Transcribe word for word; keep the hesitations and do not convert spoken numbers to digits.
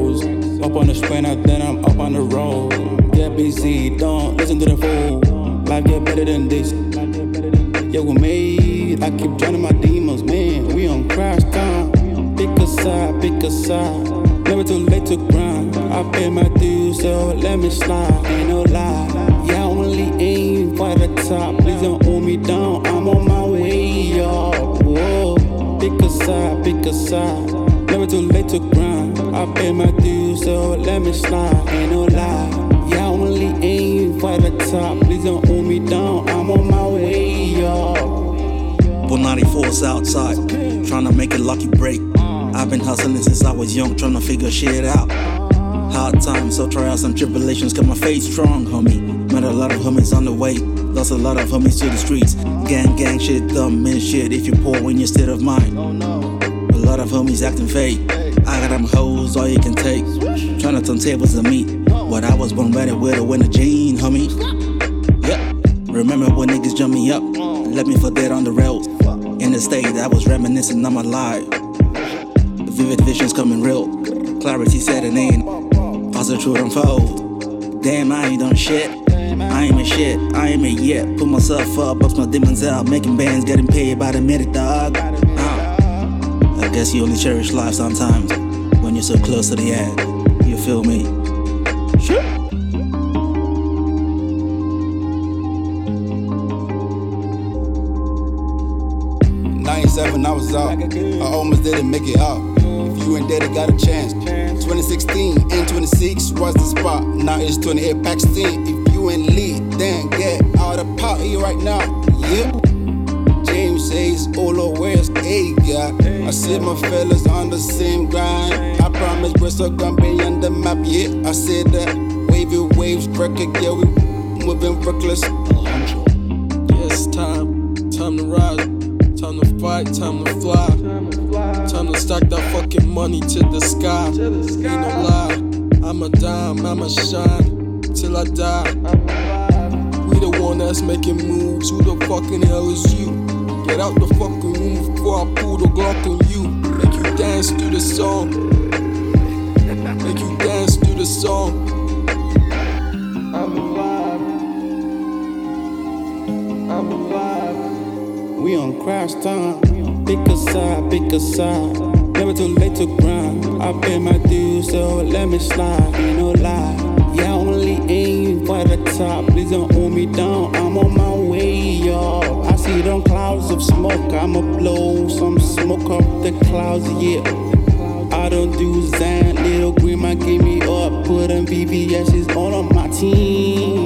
goes. Up on the sprinter, then I'm up on the road. Get busy, don't listen to the fool. Life get better than this. Yeah, we made. I keep drowning my demons, man. We on crash time. Pick a side, pick a side. Never too late to grind. I pay my dues, so let me slide. Ain't no lie. Yeah, I only aim for the top. Please don't hold me down. I'm on my way up. Whoa. Pick a side, pick a side. Never too late to grind. I pay my dues, so let me slide. Ain't no lie. Yeah, I only aim for the top. Please don't hold me down. I'm on my way up. Bull ninety-four's outside, tryna make a lucky break. I've been hustling since I was young, tryna figure shit out. Hard times, so trials and tribulations, got my faith strong, homie. Met a lot of homies on the way, lost a lot of homies to the streets. Gang, gang shit, dumb and shit, if you poor in your state of mind. A lot of homies acting fake, I got them hoes, all you can take. Tryna turn tables on me, but I was born ready with a winner gene, homie. Yeah, remember when niggas jumped me up, left me for dead on the rails. In the state, I was reminiscing on my life. The vivid visions coming real, clarity setting in, as the truth unfold. Damn, I ain't done shit, I ain't a shit, I ain't it yet. Put myself up, bust my demons out, making bands, getting paid by the minute, dog. Uh, I guess you only cherish life sometimes, when you're so close to the end, you feel me? Sure. ninety-seven, I was out. I almost didn't make it out. If you ain't dead, I got a chance. twenty sixteen and twenty-six was the spot. Now it's twenty-eight Pakistan. If you ain't lead, then get out of party right now. Yeah. James says, Olo, where's A guy? I see my fellas on the same grind. I promise we're so gonna be on the map. Yeah, I said that. Wavy waves, record, yeah, we moving reckless. Yeah, it's time. Time to rise. Time to fight, time to fly. Time to stack that fucking money to the sky. Ain't no lie, I'ma dime, I'ma shine till I die. We the one that's making moves, who the fucking hell is you? Get out the fucking room before I pull the Glock on you. Make you dance to the song. Make you dance to the song. I'm alive. I'm alive. We on crash time. Pick a side, pick a side. Never too late to grind. I pay my dues, so let me slide. Ain't no lie. Yeah, I only aim for the top. Please don't hold me down. I'm on my way up. I see them clouds of smoke. I'ma blow some smoke up the clouds, yeah. I don't do Zan. Little green man gave me up. Put them V V S's all on my team.